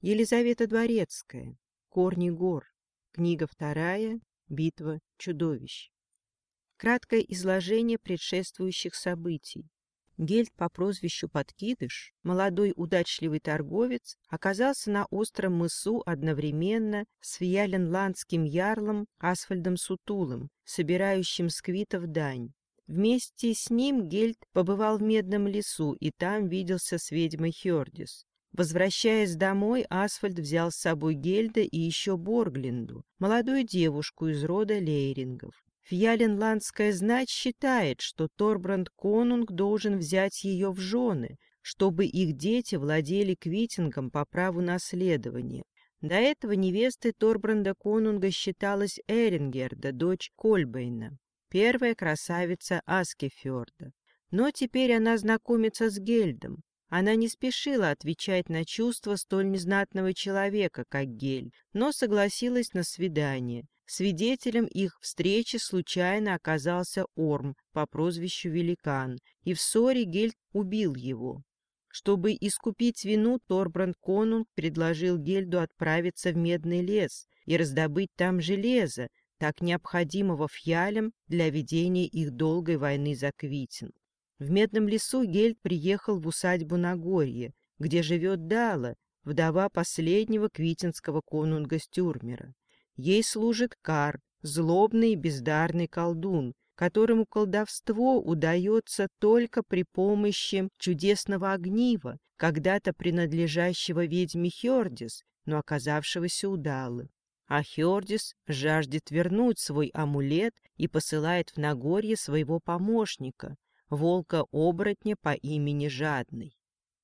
Елизавета Дворецкая. Корни гор. Книга 2. Битва чудовищ. Краткое изложение предшествующих событий. Гельд по прозвищу Подкидыш, молодой удачливый торговец, оказался на остром мысу одновременно с фьяленландским ярлом Асфальдом Сутулым, собирающим с квитов дань. Вместе с ним Гельд побывал в Медном лесу и там виделся с ведьмой Хёрдис. Возвращаясь домой, Асфальд взял с собой Гельда и еще Борглинду, молодую девушку из рода Лейрингов. Фьяленландская знать считает, что Торбранд Конунг должен взять ее в жены, чтобы их дети владели Квитингом по праву наследования. До этого невестой Торбранда Конунга считалась Эрингерда, дочь Кольбейна, первая красавица Аскефьорда. Но теперь она знакомится с Гельдом. Она не спешила отвечать на чувства столь незнатного человека, как Гельд, но согласилась на свидание. Свидетелем их встречи случайно оказался Орм по прозвищу Великан, и в ссоре Гельд убил его. Чтобы искупить вину, Торбранд Конунг предложил Гельду отправиться в Медный лес и раздобыть там железо, так необходимого фьялям для ведения их долгой войны за Квитинг. В Медном лесу Гельд приехал в усадьбу Нагорье, где живет Дала, вдова последнего квитинского конунга Стюрмера. Ей служит Кар, злобный и бездарный колдун, которому колдовство удается только при помощи чудесного огнива, когда-то принадлежащего ведьме Хёрдис, но оказавшегося у Далы. А Хёрдис жаждет вернуть свой амулет и посылает в Нагорье своего помощника, волка-оборотня по имени Жадный.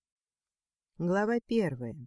Глава 1.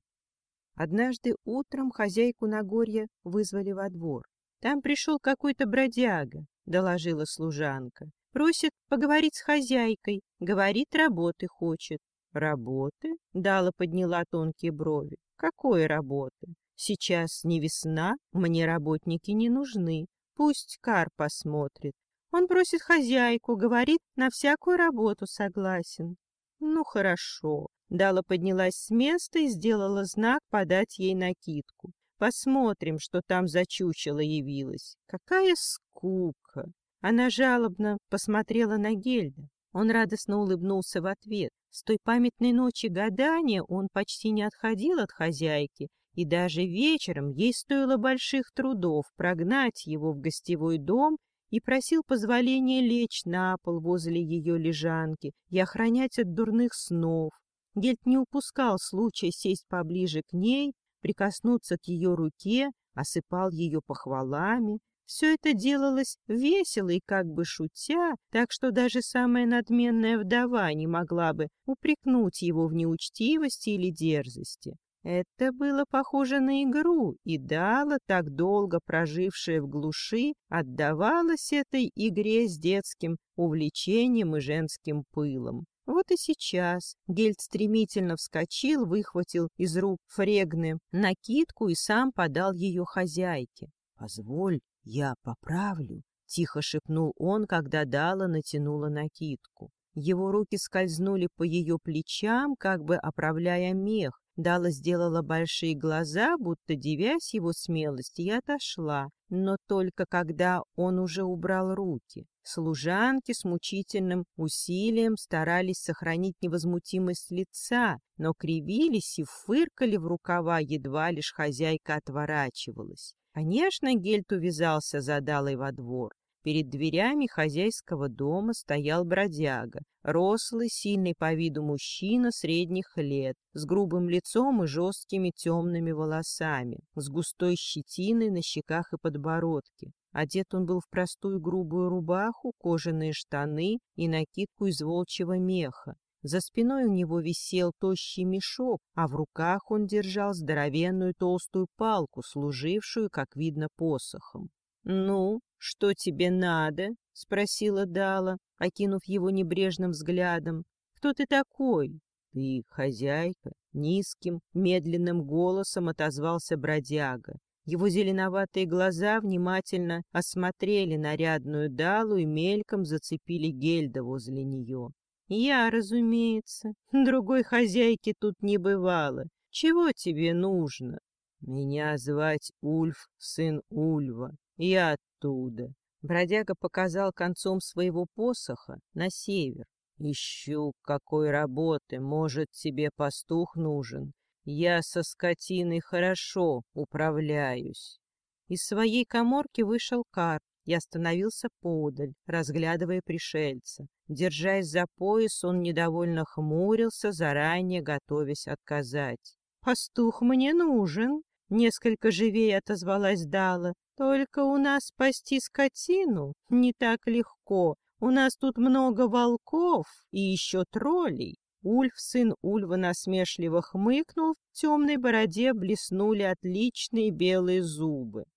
Однажды утром хозяйку Нагорья вызвали во двор. «Там пришел какой-то бродяга», — доложила служанка. «Просит поговорить с хозяйкой. Говорит, работы хочет». «Работы?» — Дала подняла тонкие брови. «Какой работы? Сейчас не весна, мне работники не нужны. Пусть Кар посмотрит. Он просит хозяйку, говорит, на всякую работу согласен». «Ну, хорошо». Дала поднялась с места и сделала знак подать ей накидку. «Посмотрим, что там за чучело явилось. Какая скука!» Она жалобно посмотрела на Гельда. Он радостно улыбнулся в ответ. С той памятной ночи гадания он почти не отходил от хозяйки, и даже вечером ей стоило больших трудов прогнать его в гостевой дом и просил позволения лечь на пол возле ее лежанки и охранять от дурных снов. Гельд не упускал случая сесть поближе к ней, прикоснуться к ее руке, осыпал ее похвалами. Все это делалось весело и как бы шутя, так что даже самая надменная вдова не могла бы упрекнуть его в неучтивости или дерзости. Это было похоже на игру, и Дала, так долго прожившая в глуши, отдавалась этой игре с детским увлечением и женским пылом. Вот и сейчас Гельд стремительно вскочил, выхватил из рук Фрегны накидку и сам подал ее хозяйке. «Позволь, я поправлю», — тихо шепнул он, когда Дала натянула накидку. Его руки скользнули по ее плечам, как бы оправляя мех. Дала сделала большие глаза, будто дивясь его смелости, и отошла, но только когда он уже убрал руки. Служанки с мучительным усилием старались сохранить невозмутимость лица, но кривились и фыркали в рукава, едва лишь хозяйка отворачивалась. Конечно, Гельд увязался за Далой во двор. Перед дверями хозяйского дома стоял бродяга, рослый, сильный по виду мужчина средних лет, с грубым лицом и жесткими темными волосами, с густой щетиной на щеках и подбородке. Одет он был в простую грубую рубаху, кожаные штаны и накидку из волчьего меха. За спиной у него висел тощий мешок, а в руках он держал здоровенную толстую палку, служившую, как видно, посохом. «Ну, что тебе надо?» — спросила Дала, окинув его небрежным взглядом. «Кто ты такой?» «Ты хозяйка?» — низким, медленным голосом отозвался бродяга. Его зеленоватые глаза внимательно осмотрели нарядную Далу и мельком зацепили Гельда возле нее. «Я, разумеется. Другой хозяйки тут не бывало. Чего тебе нужно? Меня звать Ульф, сын Ульва. Я оттуда. Бродяга показал концом своего посоха на север. Ищу какой работы, может, тебе пастух нужен. Я со скотиной хорошо управляюсь. Из своей каморки вышел Карп и остановился подаль, разглядывая пришельца. Держась за пояс, он недовольно хмурился, заранее готовясь отказать. «Пастух мне нужен», — несколько живее отозвалась Дала. «Только у нас спасти скотину не так легко. У нас тут много волков и еще троллей». Ульф, сын Ульва, насмешливо хмыкнул, в темной бороде блеснули отличные белые зубы.